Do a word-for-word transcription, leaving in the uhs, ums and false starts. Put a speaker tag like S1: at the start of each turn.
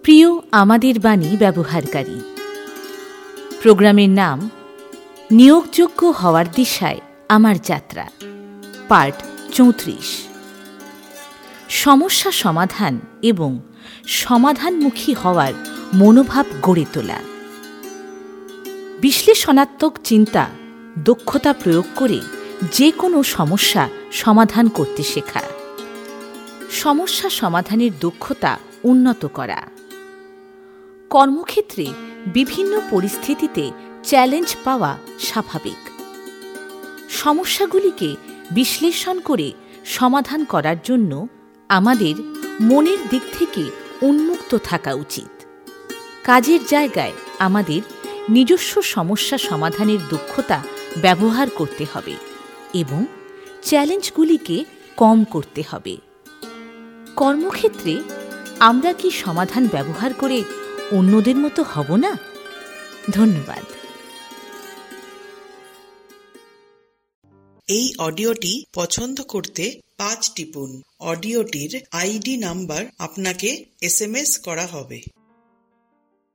S1: প্রিয় আমাদের বাণী ব্যবহারকারী, প্রোগ্রামের নাম নিয়োগযোগ্য হওয়ার দিশায় আমার যাত্রা, পার্ট চৌত্রিশ। সমস্যা সমাধান এবং সমাধানমুখী হওয়ার মনোভাব গড়ে তোলা। বিশ্লেষণাত্মক চিন্তা দক্ষতা প্রয়োগ করে যে কোনো সমস্যা সমাধান করতে শেখা। সমস্যা সমাধানের দক্ষতা উন্নত করা। কর্মক্ষেত্রে বিভিন্ন পরিস্থিতিতে চ্যালেঞ্জ পাওয়া স্বাভাবিক। সমস্যাগুলিকে বিশ্লেষণ করে সমাধান করার জন্য আমাদের মনের দিক থেকে উন্মুক্ত থাকা উচিত। কাজের জায়গায় আমাদের নিজস্ব সমস্যা সমাধানের দক্ষতা ব্যবহার করতে হবে এবং চ্যালেঞ্জগুলিকে কম করতে হবে। কর্মক্ষেত্রে আমরা কি সমাধান ব্যবহার করে অন্যদের মতো হব না? ধন্যবাদ।
S2: এই অডিওটি পছন্দ করতে পাঁচ টিপুন। অডিওটির আইডি নাম্বার আপনাকে এস এম এস করা হবে।